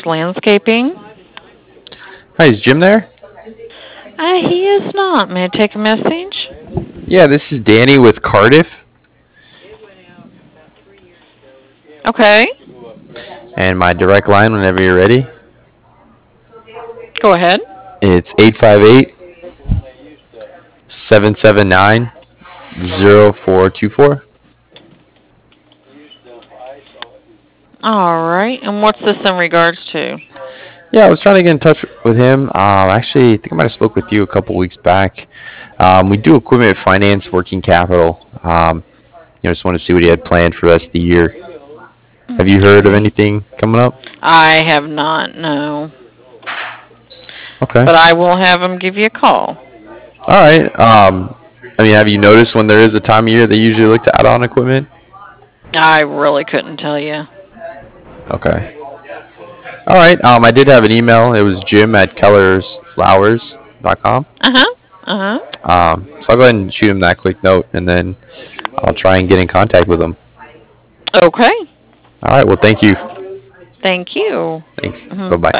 Landscaping. Hi, is Jim there? He is not. May I take a message? Yeah, this is Danny with Cardiff, Okay, and my direct line whenever you're ready. go ahead. It's 858-779-0424. All right, and what's this in regards to? Yeah, I was trying to get in touch with him. Actually, I think I might have spoke with you a couple weeks back. We do equipment finance, working capital. Just want to see what he had planned for the rest of the year. Have you heard of Okay. anything coming up? I have not, no. Okay. But I will have him give you a call. All right. Have you noticed when there is a time of year they usually look to add on equipment? I really couldn't tell you. Okay. All right. I did have an email. It was Jim at kellersflowers.com. Uh huh. Uh huh. So I'll go ahead and shoot him that quick note, and then I'll try and get in contact with him. Okay. All right. Well, thank you. Thank you. Thanks. Bye bye. Bye.